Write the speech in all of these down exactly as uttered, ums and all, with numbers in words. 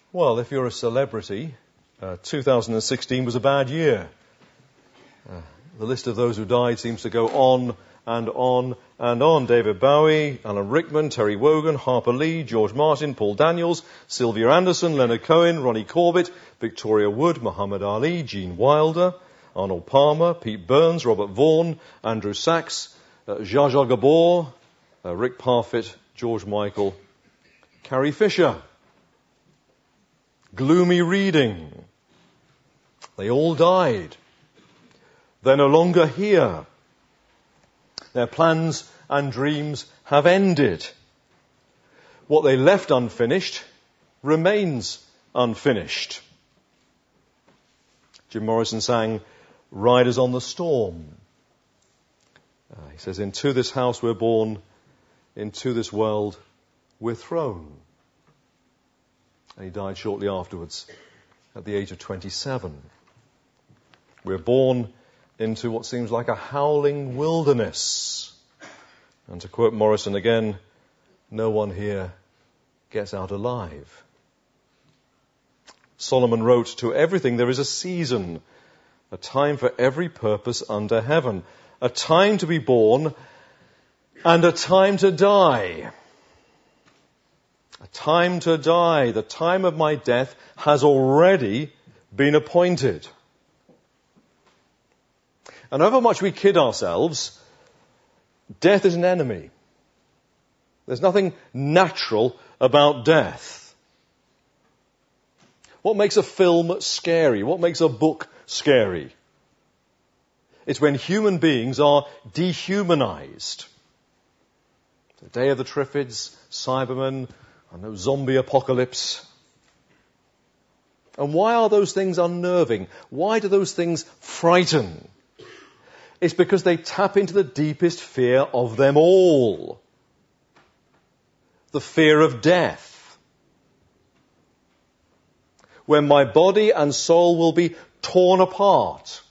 Well, if you're a celebrity, uh, two thousand sixteen was a bad year. Uh, the list of those who died seems to go on and on and on. David Bowie, Alan Rickman, Terry Wogan, Harper Lee, George Martin, Paul Daniels, Sylvia Anderson, Leonard Cohen, Ronnie Corbett, Victoria Wood, Muhammad Ali, Gene Wilder, Arnold Palmer, Pete Burns, Robert Vaughan, Andrew Sachs, uh, Zsa Zsa Gabor, uh, Rick Parfitt, George Michael, Carrie Fisher. Gloomy reading. They all died. They're no longer here. Their plans and dreams have ended. What they left unfinished remains unfinished. Jim Morrison sang Riders on the Storm. Uh, he says, into this house we're born, into this world we're thrown. And he died shortly afterwards at the age of twenty-seven. We're born into what seems like a howling wilderness. And to quote Morrison again, no one here gets out alive. Solomon wrote, to everything there is a season, a time for every purpose under heaven, a time to be born and a time to die. A time to die. The time of my death has already been appointed. And however much we kid ourselves, death is an enemy. There's nothing natural about death. What makes a film scary? What makes a book scary? It's when human beings are dehumanized. The Day of the Triffids, Cybermen, I know, zombie apocalypse. And why are those things unnerving? Why do those things frighten? It's because they tap into the deepest fear of them all. The fear of death. When my body and soul will be torn apart.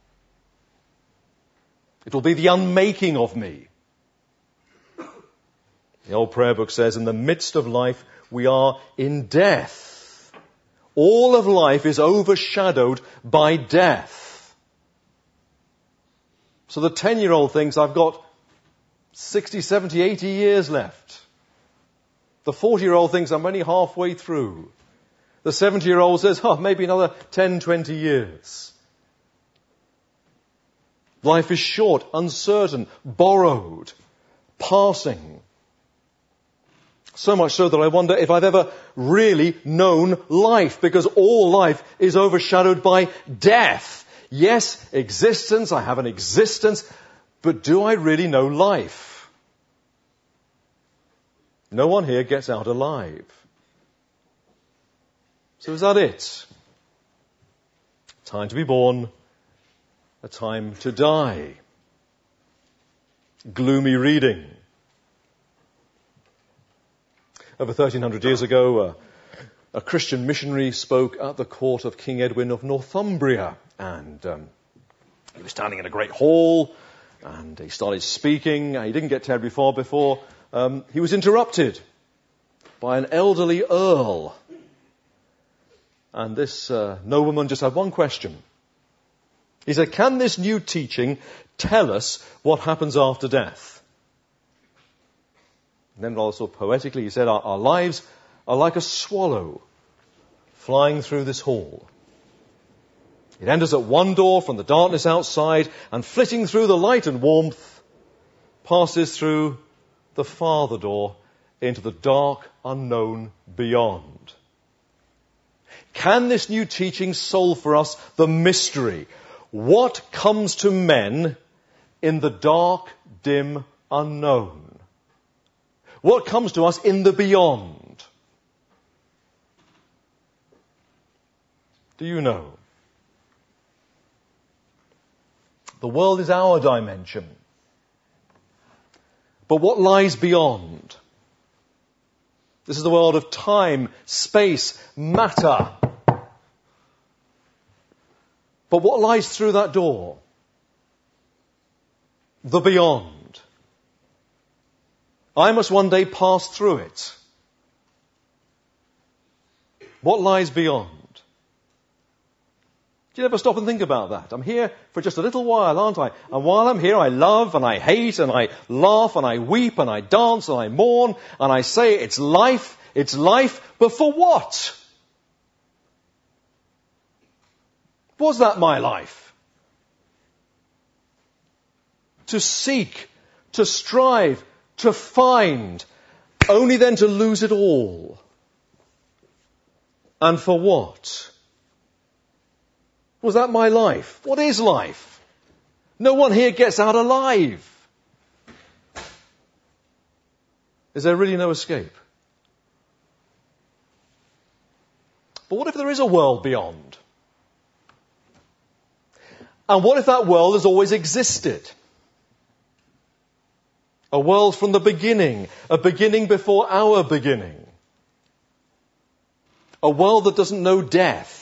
It will be the unmaking of me. The old prayer book says, in the midst of life, we are in death. All of life is overshadowed by death. So the ten-year-old thinks, I've got sixty, seventy, eighty years left. The forty-year-old thinks, I'm only halfway through. The seventy-year-old says, oh, maybe another ten, twenty years. Life is short, uncertain, borrowed, passing. So much so that I wonder if I've ever really known life, because all life is overshadowed by death. Yes, existence, I have an existence, but do I really know life? No one here gets out alive. So is that it? Time to be born, a time to die. Gloomy reading. Over thirteen hundred years ago, uh, a Christian missionary spoke at the court of King Edwin of Northumbria. And um, he was standing in a great hall, and he started speaking. He didn't get terribly far before um, he was interrupted by an elderly earl. And this uh, nobleman just had one question. He said, can this new teaching tell us what happens after death? And then also poetically he said, our, our lives are like a swallow flying through this hall. It enters at one door from the darkness outside, and flitting through the light and warmth, passes through the farther door into the dark unknown beyond. Can this new teaching solve for us the mystery? What comes to men in the dark, dim unknown? What comes to us in the beyond? Do you know? The world is our dimension. But what lies beyond? This is the world of time, space, matter. But what lies through that door? The beyond. I must one day pass through it. What lies beyond? Do you ever stop and think about that? I'm here for just a little while, aren't I? And while I'm here, I love and I hate and I laugh and I weep and I dance and I mourn and I say it's life, it's life, but for what? Was that my life? To seek, to strive, to find, only then to lose it all. And for what? Was that my life? What is life? No one here gets out alive. Is there really no escape? But what if there is a world beyond? And what if that world has always existed? A world from the beginning, a beginning before our beginning. A world that doesn't know death.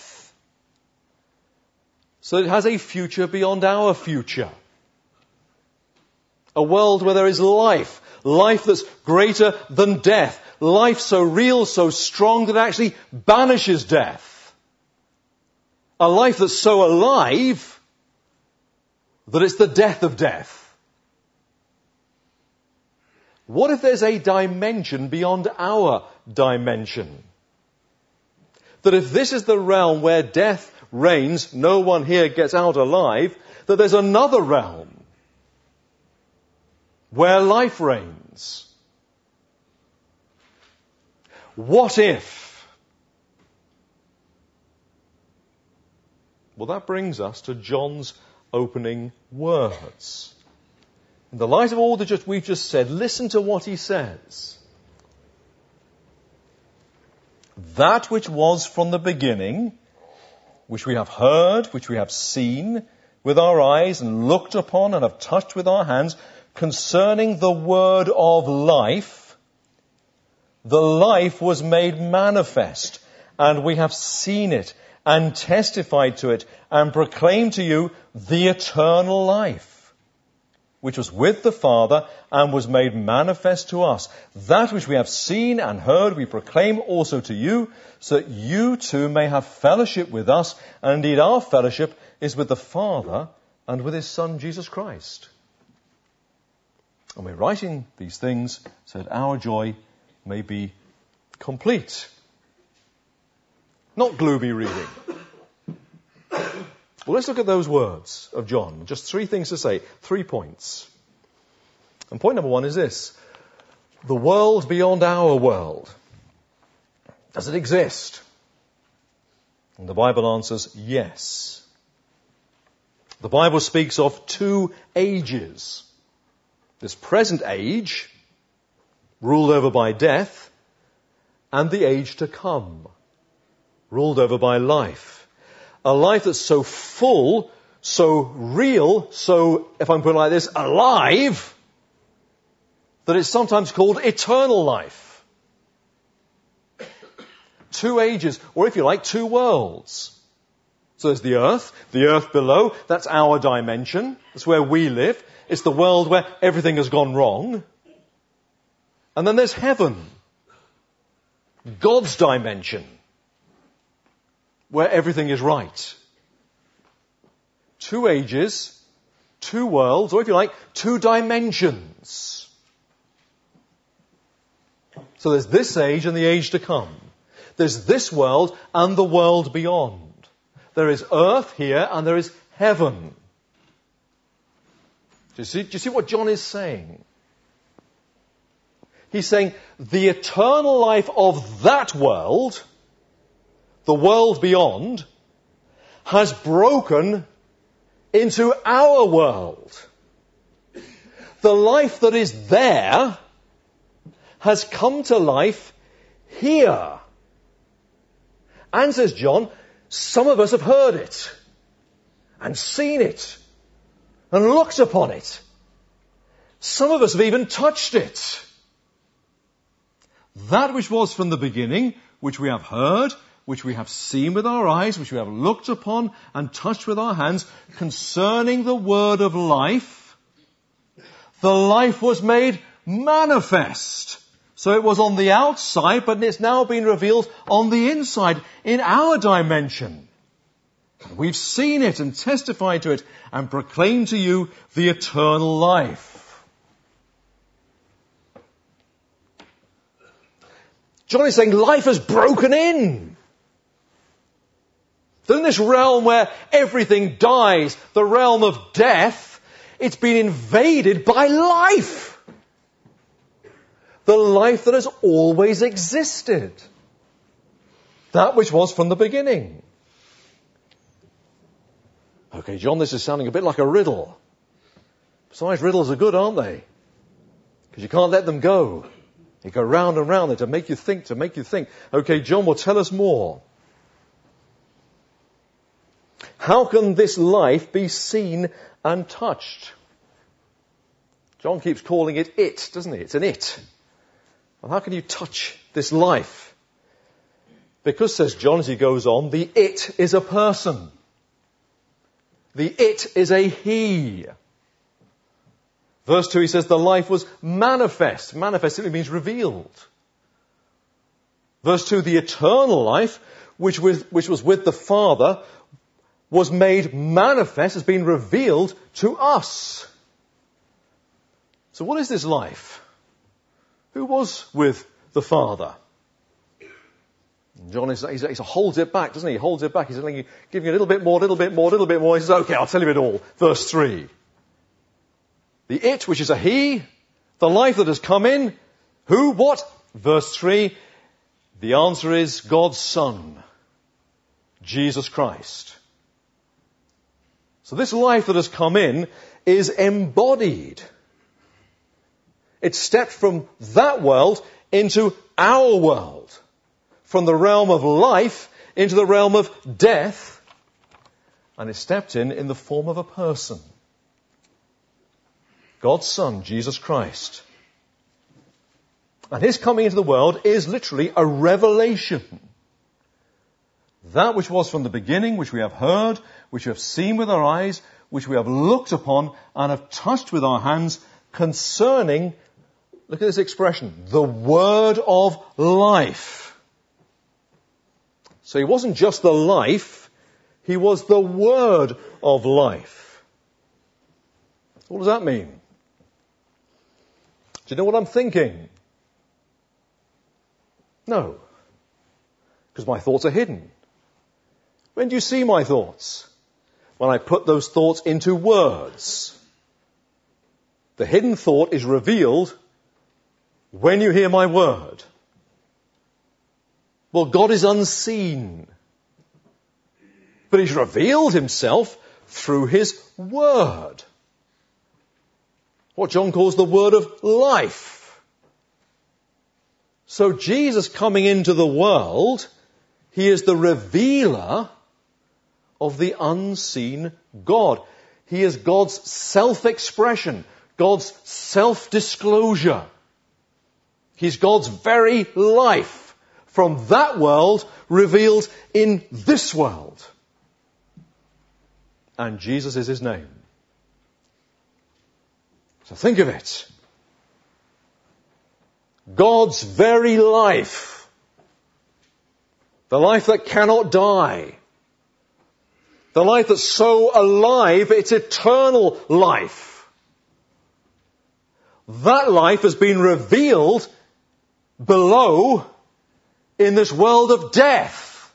So it has a future beyond our future. A world where there is life. Life that's greater than death. Life so real, so strong that it actually banishes death. A life that's so alive that it's the death of death. What if there's a dimension beyond our dimension? That if this is the realm where death reigns, no one here gets out alive, that there's another realm where life reigns. What if? Well, that brings us to John's opening words. In the light of all that we've just said, listen to what he says. That which was from the beginning, which we have heard, which we have seen with our eyes and looked upon and have touched with our hands, concerning the word of life, the life was made manifest, and we have seen it and testified to it and proclaimed to you the eternal life, which was with the Father and was made manifest to us. That which we have seen and heard we proclaim also to you, so that you too may have fellowship with us. And indeed our fellowship is with the Father and with his Son Jesus Christ. And we're writing these things so that our joy may be complete. Not gloomy reading. Well, let's look at those words of John. Just three things to say, three points. And point number one is this. The world beyond our world. Does it exist? And the Bible answers yes. The Bible speaks of two ages. This present age, ruled over by death, and the age to come, ruled over by life. A life that's so full, so real, so, if I'm putting it like this, alive, that it's sometimes called eternal life. Two ages, or if you like, two worlds. So there's the earth, the earth below, that's our dimension, that's where we live. It's the world where everything has gone wrong. And then there's heaven, God's dimension, where everything is right. Two ages, two worlds, or if you like, two dimensions. So there's this age and the age to come. There's this world and the world beyond. There is earth here and there is heaven. Do you see, do you see what John is saying? He's saying the eternal life of that world, the world beyond, has broken into our world. The life that is there has come to life here. And, says John, some of us have heard it and seen it and looked upon it. Some of us have even touched it. That which was from the beginning, which we have heard, which we have seen with our eyes, which we have looked upon and touched with our hands, concerning the word of life, the life was made manifest. So it was on the outside, but it's now been revealed on the inside, in our dimension. We've seen it and testified to it and proclaimed to you the eternal life. John is saying life has broken in. So in this realm where everything dies, the realm of death, it's been invaded by life. The life that has always existed. That which was from the beginning. Okay, John, this is sounding a bit like a riddle. Besides, riddles are good, aren't they? Because you can't let them go. They go round and round there to make you think, to make you think. Okay, John, well, tell us more. How can this life be seen and touched? John keeps calling it it, doesn't he? It's an it. Well, how can you touch this life? Because, says John as he goes on, the it is a person. The it is a he. Verse two, he says, the life was manifest. Manifest simply means revealed. Verse two, the eternal life, which was, which was with the Father, was made manifest, has been revealed to us. So what is this life? Who was with the Father? John is, he holds it back, doesn't he? He holds it back. He's giving you a little bit more, a little bit more, a little bit more. He says, okay, I'll tell you it all. Verse three. The it, which is a he, the life that has come in, who, what? Verse three, the answer is God's Son, Jesus Christ. So this life that has come in is embodied. It stepped from that world into our world. From the realm of life into the realm of death. And it stepped in in the form of a person. God's Son, Jesus Christ. And his coming into the world is literally a revelation. That which was from the beginning, which we have heard, which we have seen with our eyes, which we have looked upon and have touched with our hands, concerning, look at this expression, the word of life. So he wasn't just the life, he was the word of life. What does that mean? Do you know what I'm thinking? No. Because my thoughts are hidden. When do you see my thoughts? When I put those thoughts into words. The hidden thought is revealed when you hear my word. Well, God is unseen. But he's revealed himself through his word. What John calls the word of life. So Jesus coming into the world, he is the revealer of the unseen God. He is God's self-expression, God's self-disclosure. He's God's very life. From that world revealed in this world. And Jesus is his name. So think of it. God's very life. The life that cannot die. The life that's so alive, it's eternal life. That life has been revealed below in this world of death.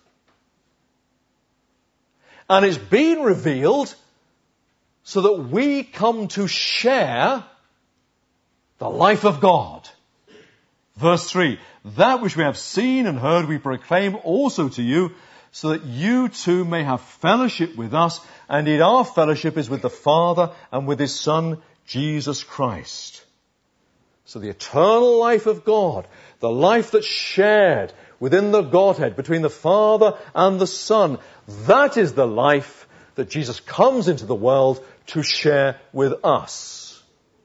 And it's been revealed so that we come to share the life of God. Verse three, that which we have seen and heard we proclaim also to you, so that you too may have fellowship with us. And indeed our fellowship is with the Father and with his Son, Jesus Christ. So the eternal life of God, the life that's shared within the Godhead, between the Father and the Son, that is the life that Jesus comes into the world to share with us.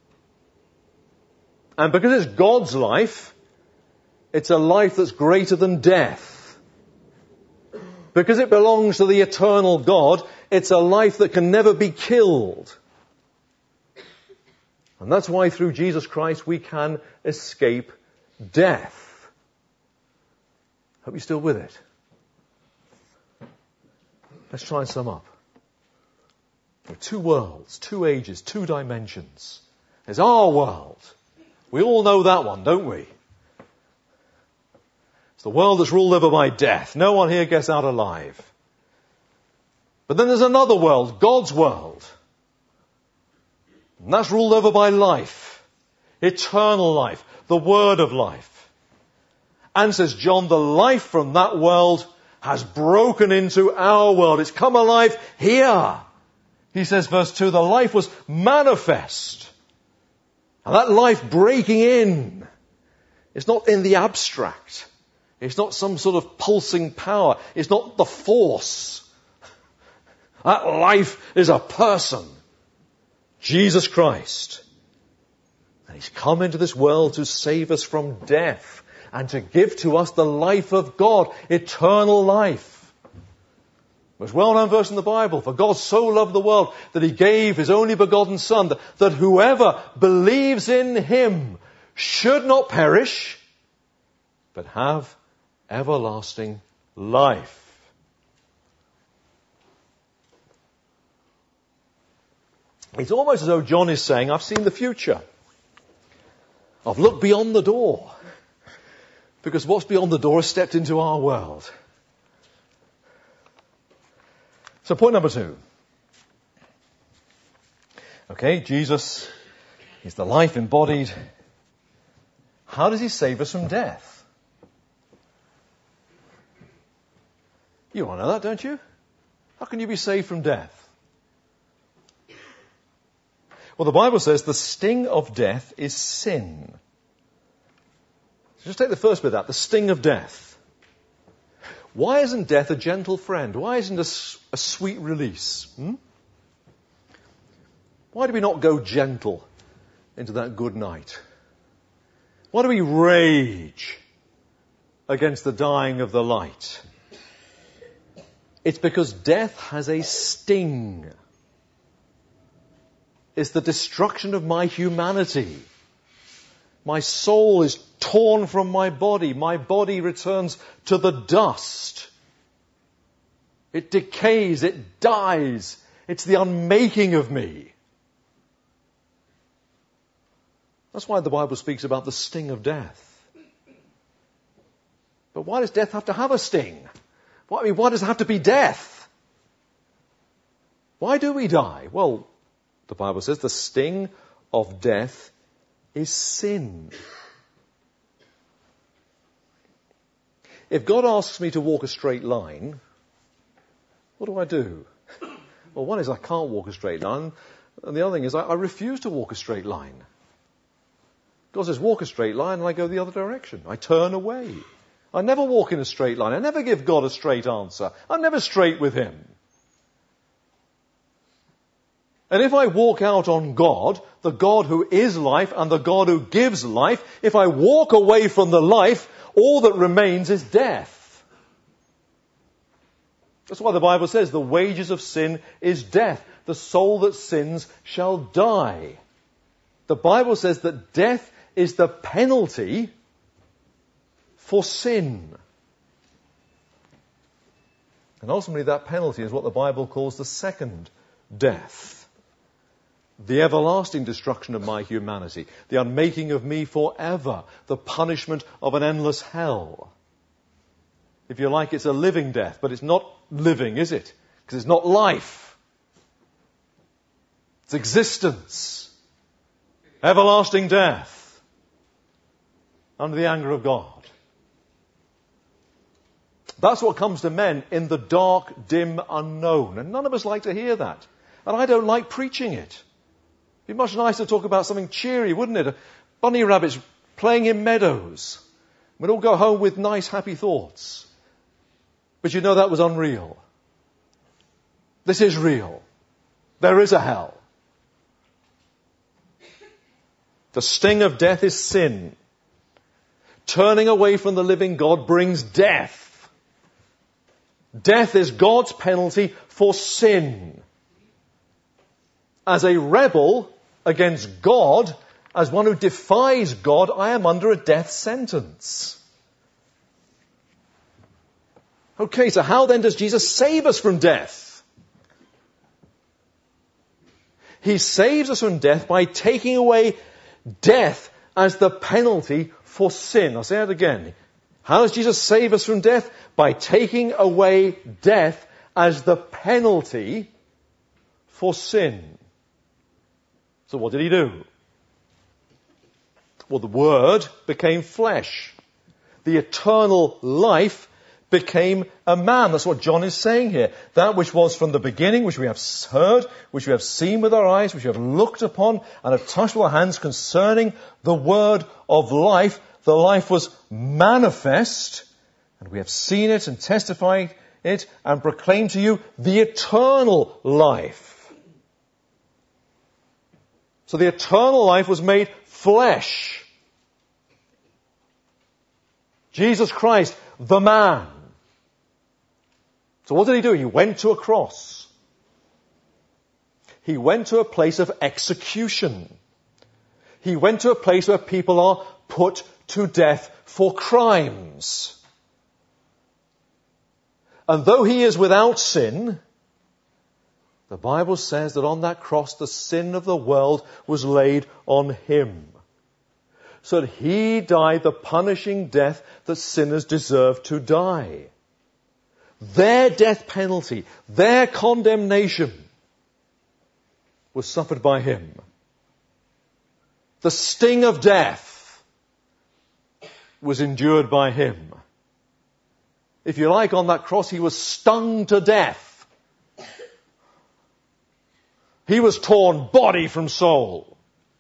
And because it's God's life, it's a life that's greater than death. Because it belongs to the eternal God, it's a life that can never be killed. And that's why through Jesus Christ we can escape death. Hope you're still with it. Let's try and sum up. There are two worlds, two ages, two dimensions. There's our world. We all know that one, don't we? It's the world that's ruled over by death. No one here gets out alive. But then there's another world, God's world. And that's ruled over by life. Eternal life. The word of life. And says John, the life from that world has broken into our world. It's come alive here. He says, verse two, the life was manifest. And that life breaking in, it's not in the abstract. It's not some sort of pulsing power. It's not the force. That life is a person. Jesus Christ. And He's come into this world to save us from death and to give to us the life of God, eternal life. Most well-known verse in the Bible. For God so loved the world that He gave His only begotten Son, that, that whoever believes in Him should not perish, but have everlasting life. It's almost as though John is saying, I've seen the future. I've looked beyond the door. Because what's beyond the door has stepped into our world. So point number two. Okay, Jesus is the life embodied. How does He save us from death? You want to know that, don't you? How can you be saved from death? Well, the Bible says the sting of death is sin. So just take the first bit of that, the sting of death. Why isn't death a gentle friend? Why isn't it a, a sweet release? Hmm? Why do we not go gentle into that good night? Why do we rage against the dying of the light? It's because death has a sting. It's the destruction of my humanity. My soul is torn from my body. My body returns to the dust. It decays. It dies. It's the unmaking of me. That's why the Bible speaks about the sting of death. But why does death have to have a sting? Why, I mean, why does it have to be death? Why do we die? Well, the Bible says the sting of death is sin. If God asks me to walk a straight line, what do I do? Well, one is I can't walk a straight line, and the other thing is I, I refuse to walk a straight line. God says walk a straight line, and I go the other direction. I turn away. I never walk in a straight line. I never give God a straight answer. I'm never straight with Him. And if I walk out on God, the God who is life and the God who gives life, if I walk away from the life, all that remains is death. That's why the Bible says the wages of sin is death. The soul that sins shall die. The Bible says that death is the penalty for sin. And ultimately that penalty is what the Bible calls the second death. The everlasting destruction of my humanity. The unmaking of me forever. The punishment of an endless hell. If you like, it's a living death, but it's not living, is it? Because it's not life. It's existence. Everlasting death. Under the anger of God. That's what comes to men in the dark, dim unknown. And none of us like to hear that. And I don't like preaching it. It'd be much nicer to talk about something cheery, wouldn't it? Bunny rabbits playing in meadows. We'd all go home with nice, happy thoughts. But you know that was unreal. This is real. There is a hell. The sting of death is sin. Turning away from the living God brings death. Death is God's penalty for sin. As a rebel against God as one who defies God, I am under a death sentence. Okay, so how then does Jesus save us from death? He saves us from death by taking away death as the penalty for sin. I'll say that again. How does Jesus save us from death? By taking away death as the penalty for sin. So what did he do? Well, the Word became flesh. The eternal life became a man. That's what John is saying here. That which was from the beginning, which we have heard, which we have seen with our eyes, which we have looked upon and have touched with our hands concerning the word of life. The life was manifest, and we have seen it and testified it and proclaimed to you the eternal life. So the eternal life was made flesh. Jesus Christ, the man. So what did he do? He went to a cross. He went to a place of execution. He went to a place where people are put to death for crimes. And though he is without sin, the Bible says that on that cross the sin of the world was laid on him. So that he died the punishing death that sinners deserve to die. Their death penalty, their condemnation was suffered by him. The sting of death was endured by him. If you like, on that cross he was stung to death. He was torn body from soul.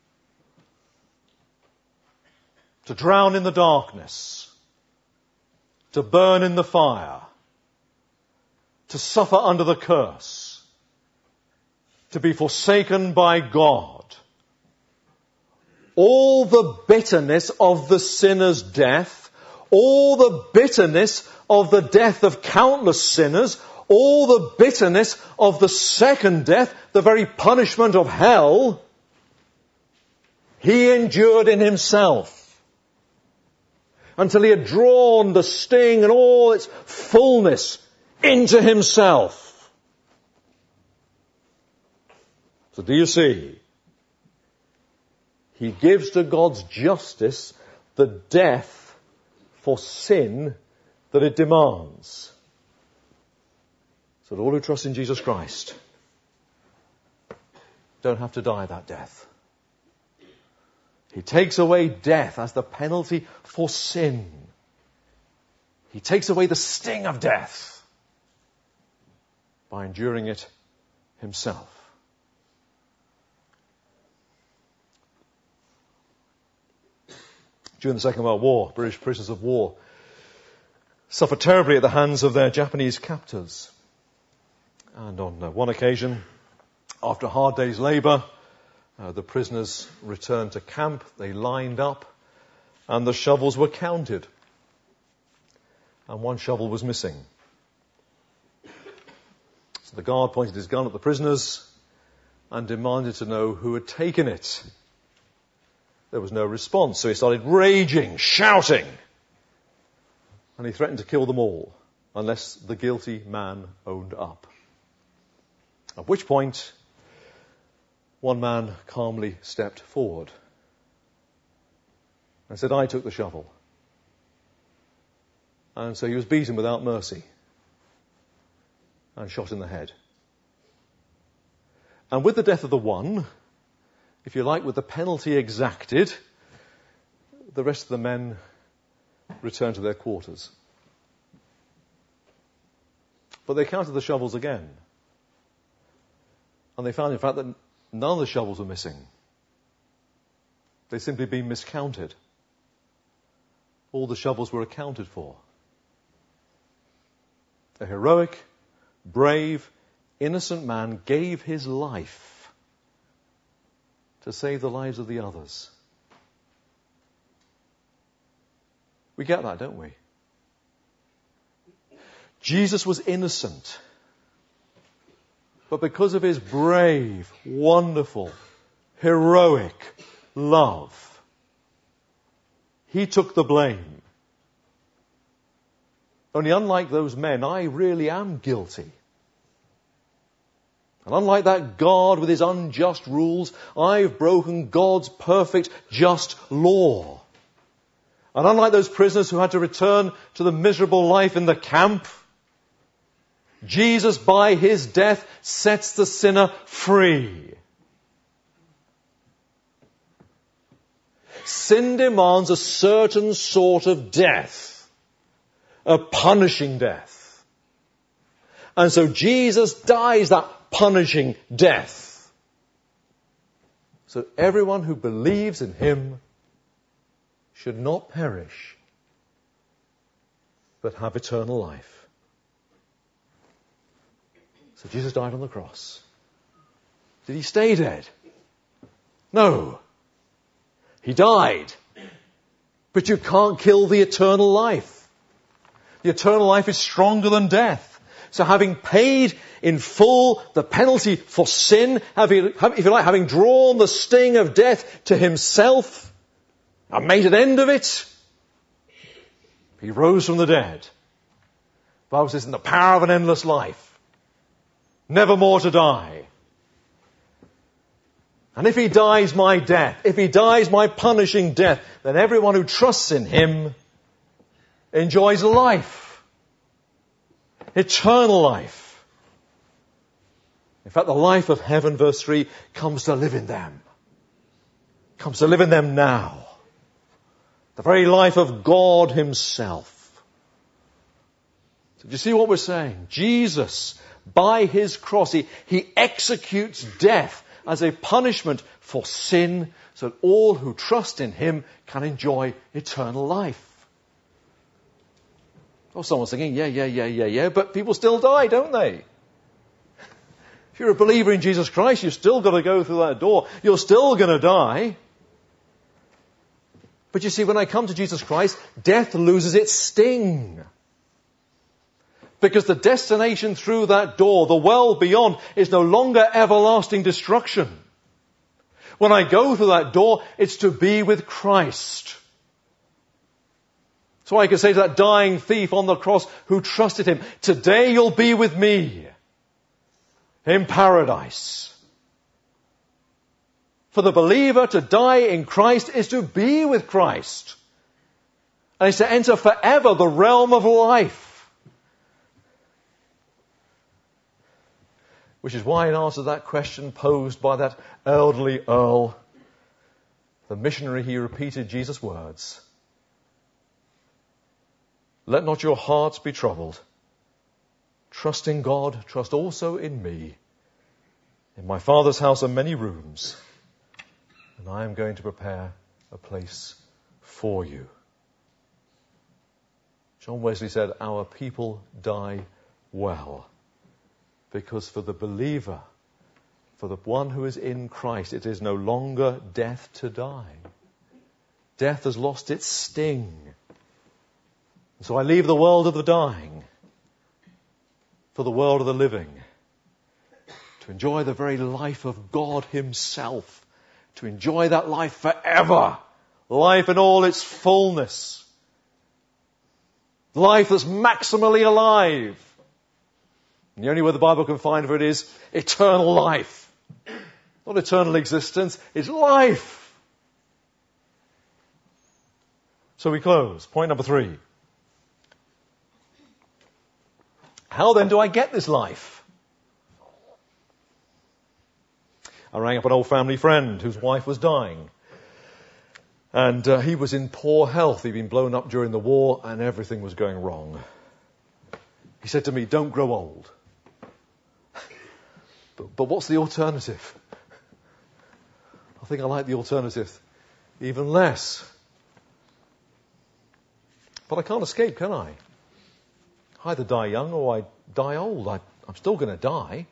To drown in the darkness. To burn in the fire. To suffer under the curse. To be forsaken by God. All the bitterness of the sinner's death, all the bitterness of the death of countless sinners, all the bitterness of the second death, the very punishment of hell, he endured in himself. Until he had drawn the sting and all its fullness into himself. So do you see? He gives to God's justice the death for sin that it demands. So that all who trust in Jesus Christ don't have to die that death. He takes away death as the penalty for sin. He takes away the sting of death by enduring it himself. During the Second World War, British prisoners of war suffered terribly at the hands of their Japanese captors. And on uh, one occasion, after a hard day's labour, uh, the prisoners returned to camp, they lined up, and the shovels were counted. And one shovel was missing. So the guard pointed his gun at the prisoners and demanded to know who had taken it. There was no response, so he started raging, shouting. And he threatened to kill them all, unless the guilty man owned up. At which point, one man calmly stepped forward and said, I took the shovel. And so he was beaten without mercy and shot in the head. And with the death of the one, if you like, with the penalty exacted, the rest of the men returned to their quarters. But they counted the shovels again. And they found, in fact, that none of the shovels were missing. They'd simply been miscounted. All the shovels were accounted for. A heroic, brave, innocent man gave his life to save the lives of the others. We get that, don't we? Jesus was innocent. But because of his brave, wonderful, heroic, love. He took the blame. Only unlike those men, I really am guilty. And unlike that God with his unjust rules, I've broken God's perfect, just law. And unlike those prisoners who had to return to the miserable life in the camp, Jesus, by his death, sets the sinner free. Sin demands a certain sort of death, a punishing death. And so Jesus dies that punishing death. So everyone who believes in him should not perish, but have eternal life. So Jesus died on the cross. Did he stay dead? No. He died. But you can't kill the eternal life. The eternal life is stronger than death. So having paid in full the penalty for sin, having, if you like, having drawn the sting of death to himself and made an end of it, he rose from the dead. The Bible says, in the power of an endless life, never more to die. And if he dies my death, if he dies my punishing death, then everyone who trusts in him enjoys life. Eternal life. In fact, the life of heaven, verse three, comes to live in them. Comes to live in them now. The very life of God himself. So do you see what we're saying? Jesus, by his cross, he, he executes death as a punishment for sin, so that all who trust in him can enjoy eternal life. Oh, someone's thinking, yeah, yeah, yeah, yeah, yeah, but people still die, don't they? If you're a believer in Jesus Christ, you've still got to go through that door. You're still going to die. But you see, when I come to Jesus Christ, death loses its sting. Because the destination through that door, the world beyond, is no longer everlasting destruction. When I go through that door, it's to be with Christ. So I can say to that dying thief on the cross who trusted him, today you'll be with me in paradise. For the believer to die in Christ is to be with Christ. And it's to enter forever the realm of life. Which is why in answer to that question posed by that elderly earl, the missionary, he repeated Jesus' words. Let not your hearts be troubled. Trust in God, trust also in me. In my Father's house are many rooms, and I am going to prepare a place for you. John Wesley said, our people die well, because for the believer, for the one who is in Christ, it is no longer death to die. Death has lost its sting. So I leave the world of the dying for the world of the living, to enjoy the very life of God himself, to enjoy that life forever, life in all its fullness, life that's maximally alive. And the only word the Bible can find for it is eternal life. Not eternal existence, it's life. So we close. Point number three. How then do I get this life? I rang up an old family friend whose wife was dying. And uh, he was in poor health. He'd been blown up during the war and everything was going wrong. He said to me, don't grow old. but, but what's the alternative? I think I like the alternative even less. But I can't escape, can I? I either die young or I die old. I, I'm still going to die.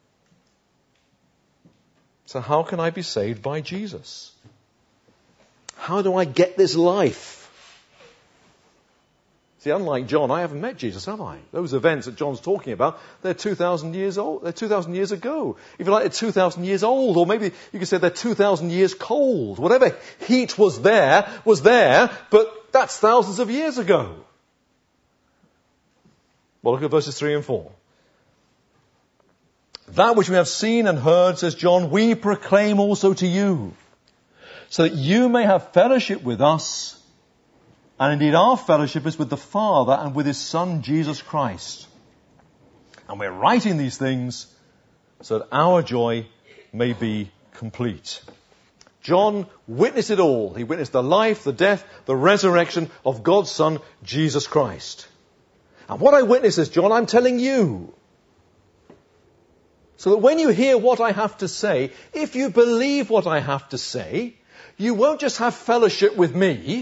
So how can I be saved by Jesus? How do I get this life? See, unlike John, I haven't met Jesus, have I? Those events that John's talking about, they're two thousand years old. They're two thousand years ago. If you like, they're two thousand years old, or maybe you could say they're two thousand years cold. Whatever heat was there, was there, but that's thousands of years ago. Well, look at verses three and four. That which we have seen and heard, says John, we proclaim also to you, so that you may have fellowship with us. And indeed our fellowship is with the Father and with His Son, Jesus Christ. And we're writing these things so that our joy may be complete. John witnessed it all. He witnessed the life, the death, the resurrection of God's Son, Jesus Christ. And what I witnessed as John, I'm telling you. So that when you hear what I have to say, if you believe what I have to say, you won't just have fellowship with me,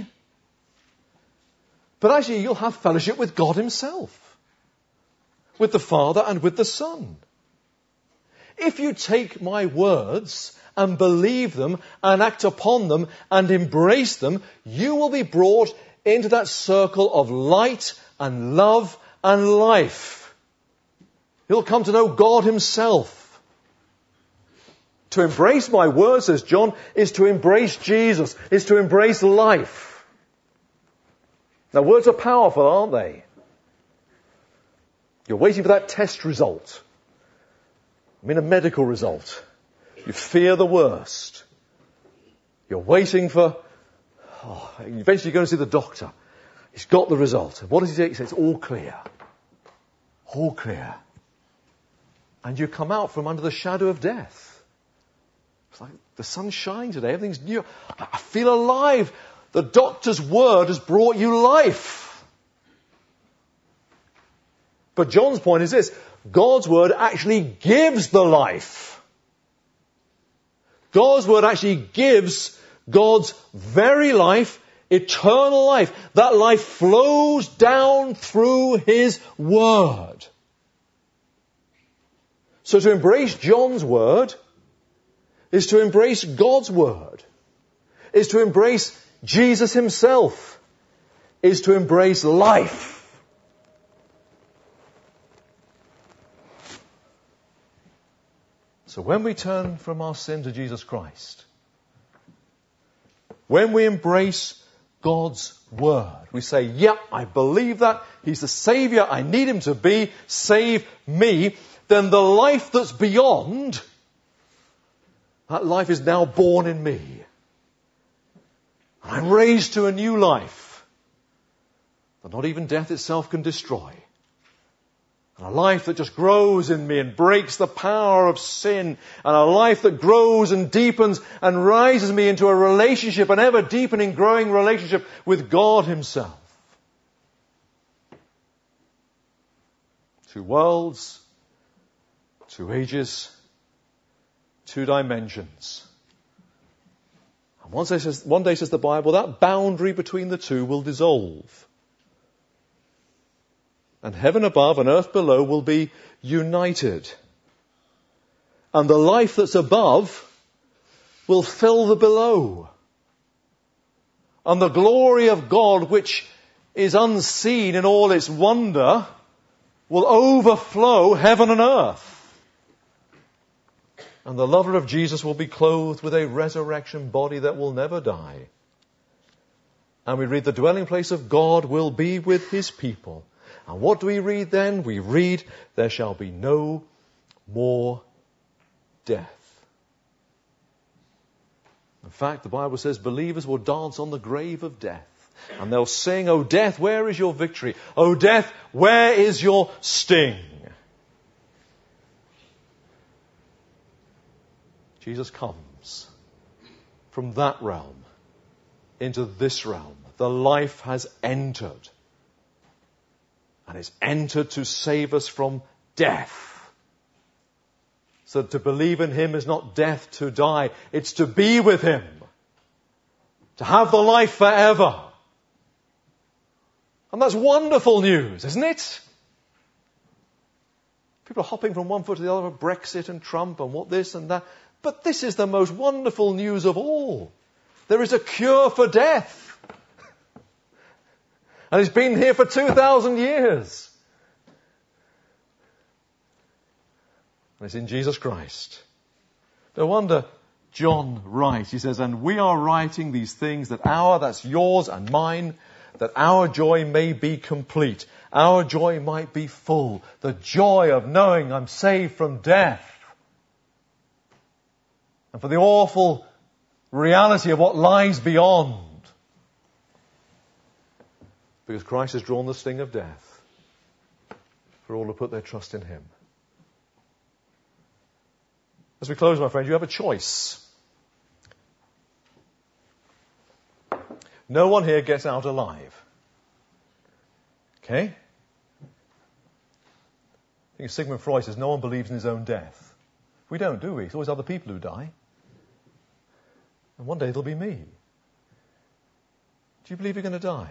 but actually you'll have fellowship with God Himself, with the Father and with the Son. If you take my words and believe them and act upon them and embrace them, you will be brought into that circle of light and love and life. You'll come to know God Himself. To embrace my words, says John, is to embrace Jesus, is to embrace life. Now, words are powerful, aren't they? You're waiting for that test result. I mean, a medical result. You fear the worst. You're waiting for... Oh, eventually you're going to see the doctor. He's got the result. And what does he say? He says, all clear. All clear. And you come out from under the shadow of death. It's like the sun's shining today. Everything's new. I feel alive. The doctor's word has brought you life. But John's point is this. God's word actually gives the life. God's word actually gives God's very life, eternal life. That life flows down through His word. So to embrace John's word is to embrace God's word, is to embrace Jesus Himself, is to embrace life. So when we turn from our sin to Jesus Christ, when we embrace God's word, we say, yep, I believe that. He's the Saviour. I need Him to be. Save me. Then the life that's beyond, that life is now born in me. I'm raised to a new life that not even death itself can destroy. And a life that just grows in me and breaks the power of sin. And a life that grows and deepens and rises me into a relationship, an ever deepening, growing relationship with God Himself. Two worlds, two ages, two dimensions. And one day, says, one day, says the Bible, that boundary between the two will dissolve. And heaven above and earth below will be united. And the life that's above will fill the below. And the glory of God, which is unseen in all its wonder, will overflow heaven and earth. And the lover of Jesus will be clothed with a resurrection body that will never die. And we read the dwelling place of God will be with His people. And what do we read then? We read, there shall be no more death. In fact, the Bible says believers will dance on the grave of death. And they'll sing, O death, where is your victory? O death, where is your sting? Jesus comes from that realm into this realm. The life has entered. And it's entered to save us from death. So to believe in Him is not death to die. It's to be with Him. To have the life forever. And that's wonderful news, isn't it? People are hopping from one foot to the other, Brexit and Trump and what this and that. But this is the most wonderful news of all. There is a cure for death. And it's been here for two thousand years. And it's in Jesus Christ. No wonder John writes, he says, and we are writing these things that our, that's yours and mine, that our joy may be complete. Our joy might be full. The joy of knowing I'm saved from death. And for the awful reality of what lies beyond. Because Christ has drawn the sting of death for all who put their trust in him. As we close, my friends, you have a choice. No one here gets out alive. Okay? I think Sigmund Freud says no one believes in his own death. We don't, do we? It's always other people who die. And one day it'll be me. Do you believe you're going to die?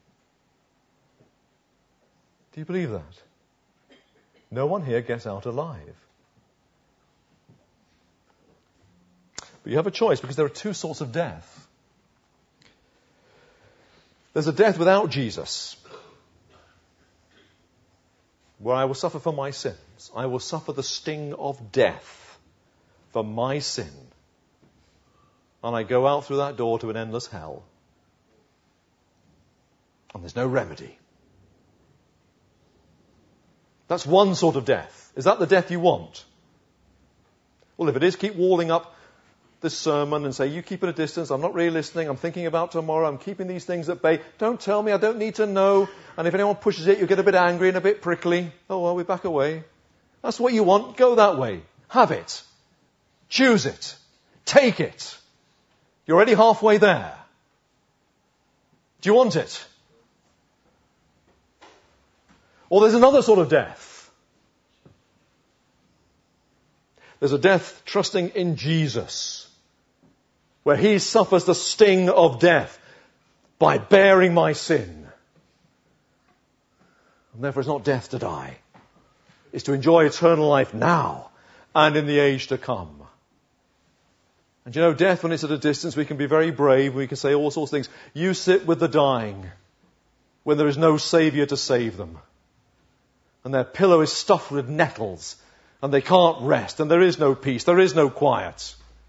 Do you believe that? No one here gets out alive. But you have a choice because there are two sorts of death. There's a death without Jesus, where I will suffer for my sins. I will suffer the sting of death for my sin. And I go out through that door to an endless hell. And there's no remedy. That's one sort of death. Is that the death you want? Well, if it is, keep walling up this sermon and say, you keep at a distance, I'm not really listening, I'm thinking about tomorrow, I'm keeping these things at bay. Don't tell me, I don't need to know. And if anyone pushes it, you get a bit angry and a bit prickly. Oh, well, we back away. That's what you want. Go that way. Have it. Choose it. Take it. You're already halfway there. Do you want it? Or there's another sort of death. There's a death trusting in Jesus, where he suffers the sting of death by bearing my sin. And therefore it's not death to die. It's to enjoy eternal life now and in the age to come. And you know, death, when it's at a distance, we can be very brave. We can say all sorts of things. You sit with the dying when there is no saviour to save them. And their pillow is stuffed with nettles. And they can't rest. And there is no peace. There is no quiet.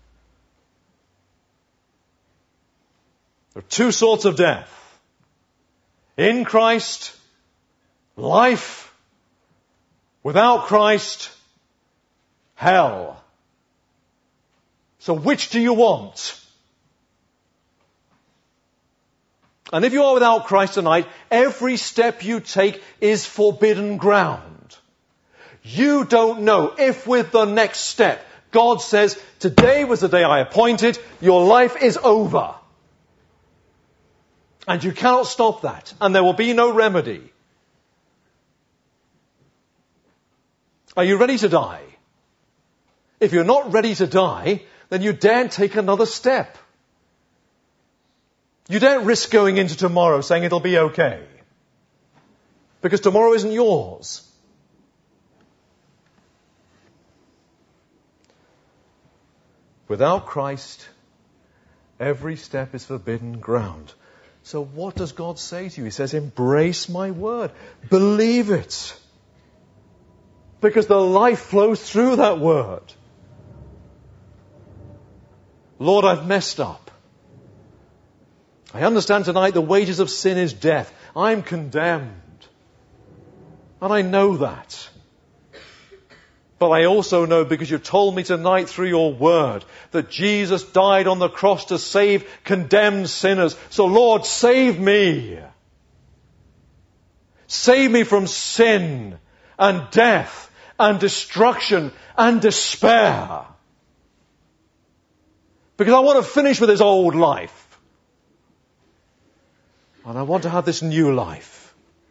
There are two sorts of death. In Christ, life. Without Christ, hell. So which do you want? And if you are without Christ tonight, every step you take is forbidden ground. You don't know if with the next step, God says, today was the day I appointed, your life is over. And you cannot stop that. And there will be no remedy. Are you ready to die? If you're not ready to die, then you daren't take another step. You daren't risk going into tomorrow saying it'll be okay. Because tomorrow isn't yours. Without Christ, every step is forbidden ground. So what does God say to you? He says, embrace my word. Believe it. Because the life flows through that word. Lord, I've messed up. I understand tonight the wages of sin is death. I'm condemned. And I know that. But I also know, because you told me tonight through your word, that Jesus died on the cross to save condemned sinners. So Lord, save me. Save me from sin and death and destruction and despair. Because I want to finish with this old life. And I want to have this new life.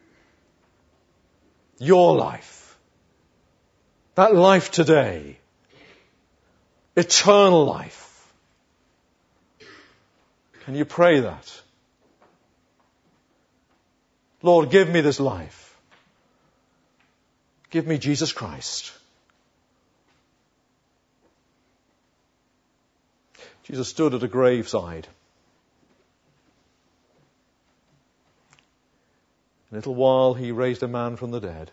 Your life. That life today. Eternal life. Can you pray that? Lord, give me this life. Give me Jesus Christ. Jesus stood at a graveside. In a little while he raised a man from the dead.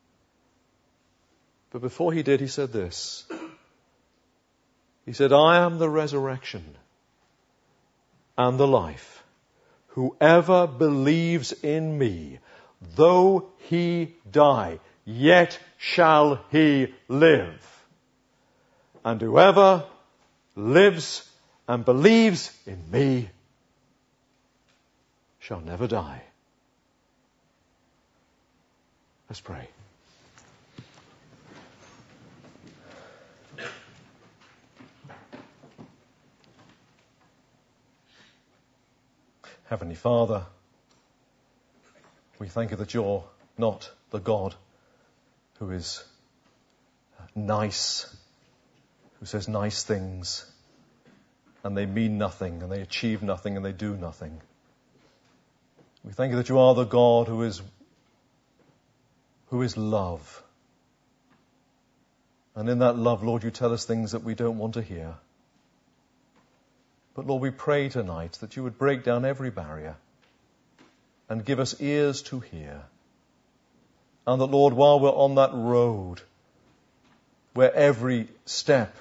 But before he did, he said this. He said, I am the resurrection and the life. Whoever believes in me, though he die, yet shall he live. And whoever lives and believes in me shall never die. Let's pray. Heavenly Father, we thank you that you're not the God who is nice, who says nice things, and they mean nothing, and they achieve nothing, and they do nothing. We thank you that you are the God who is, who is love. And in that love, Lord, you tell us things that we don't want to hear. But Lord, we pray tonight that you would break down every barrier and give us ears to hear. And that, Lord, while we're on that road, where every step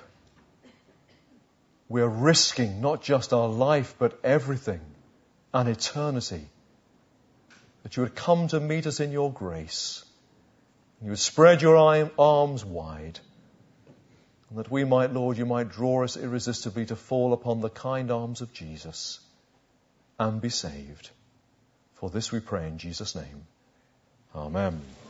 we're risking not just our life, but everything, and eternity, that you would come to meet us in your grace. You would spread your arms wide, and that we might, Lord, you might draw us irresistibly to fall upon the kind arms of Jesus and be saved. For this we pray in Jesus' name. Amen.